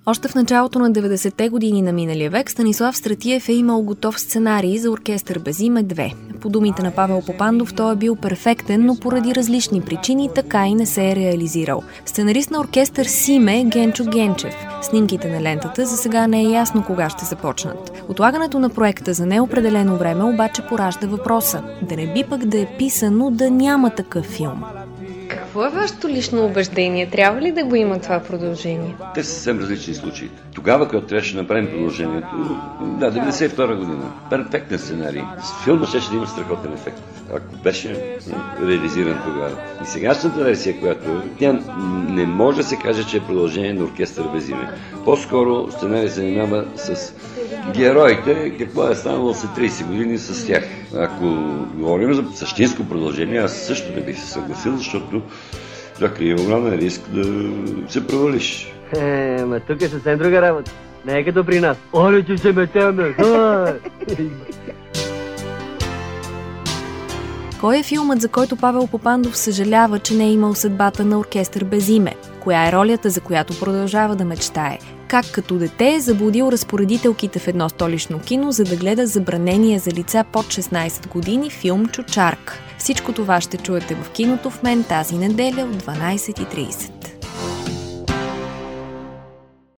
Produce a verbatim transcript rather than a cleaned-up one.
Още в началото на деветдесетте години на миналия век Станислав Стратиев е имал готов сценарий за оркестър без име две. По думите на Павел Попандов, той е бил перфектен, но поради различни причини така и не се е реализирал. Сценарист на оркестър с име е Генчо Генчев. Снимките на лентата за сега не е ясно кога ще започнат. Отлагането на проекта за неопределено време обаче поражда въпроса: да не би пък да е писано да няма такъв филм? Какво е вашето лично убеждение? Трябва ли да го има това продължение? Те са съвсем различни случаи. Тогава, когато трябваше да направим продължението, да, деветдесет и втора година, перфектен сценарий. Филмът ще да има страхотен ефект, ако беше реализиран тогава. И сегашната версия, която тя не може да се каже, че е продължение на оркестър без име. По-скоро сценарий се занимава с героите, какво е станало след трийсет години с тях. Ако говорим за същинско продължение, аз също не бих се съгласил, защото чакай, има огромен риск да се провалиш. Е, ма тук е съвсем друга работа. Не е като при нас. Оле, че се метеме! Кой е филмът, за който Павел Попандов съжалява, че не е имал съдбата на оркестър без име? Коя е ролята, за която продължава да мечтае? Как като дете е заблудил разпоредителките в едно столично кино, за да гледа забранения за лица под шестнайсет години филм Чучарка? Всичко това ще чуете в киното в мен тази неделя от дванайсет и трийсет.